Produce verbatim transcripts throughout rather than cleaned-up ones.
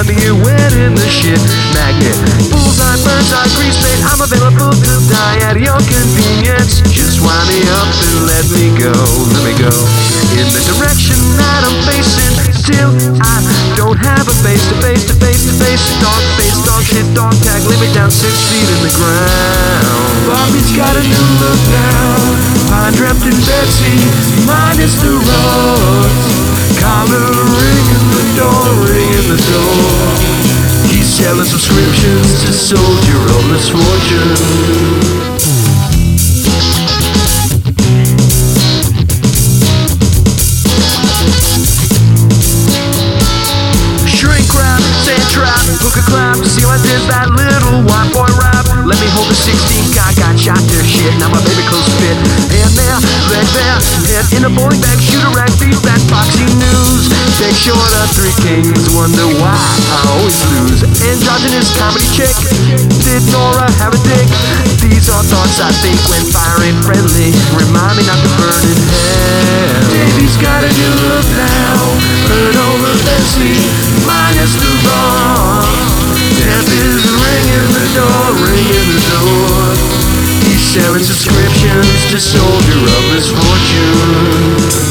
me you wet in the shit magnet. Bullseye, birdseye, grease paint, I'm available to die at your convenience. Just wind me up and let me go, let me go in the direction that I'm facing. Still, I don't have a face to face to face to face. Dog face, dog shit, dog tag, lay me down six feet in the ground. Bobby's got a new look now. Pine dreamt in Betsy, minus the rocks. Collar ringing the door, ringing the door. He's selling subscriptions to Soldier of Misfortune. Hook a clap, see how I did that little white boy rap. Let me hold the sixteen, I got shot there, shit. Now my baby clothes fit. Hand there, leg there, head in a bowling bag, shoot a rag, beat that Foxy News. Take short of three kings, wonder why I always lose. Androgynous comedy chick, did Nora have a dick? These are thoughts I think when fire ain't friendly. Remind me not to burn in hell. Baby's got a new look now, heard over Leslie, minus the wrong. Death is ringing the door, ringing the door. He's selling subscriptions to Soldier of Misfortune.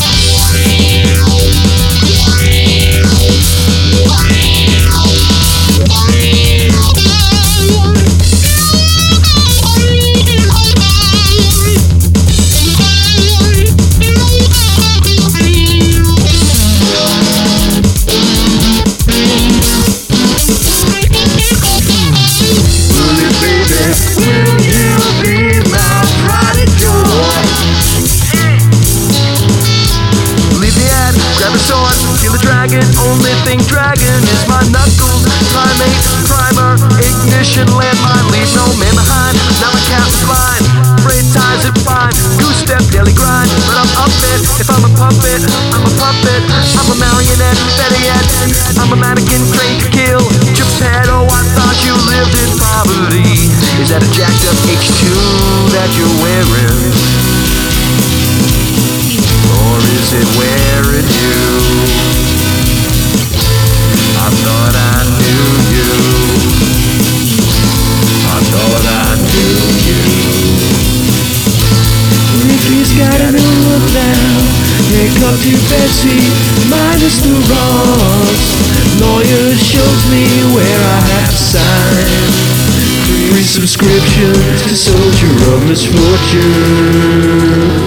Only thing dragging is my knuckles. Primate, primer, ignition, landmine. Leave no man behind. Now my captain's blind. Braid ties it fine. Goose step, daily grind. But I'm up it. If I'm a puppet, I'm a puppet. I'm a marionette, better yet, I'm a mannequin trained to kill. Geppetto, I thought you lived in poverty. Is that a jacked up H two that you're wearing? Or is it wearing you? I thought I knew you. I thought I knew you. Ricky's got a new look now. Here comes you, Betsy, minus the wrongs. Lawyer shows me where I have to sign. Free subscription to Soldier of Misfortune.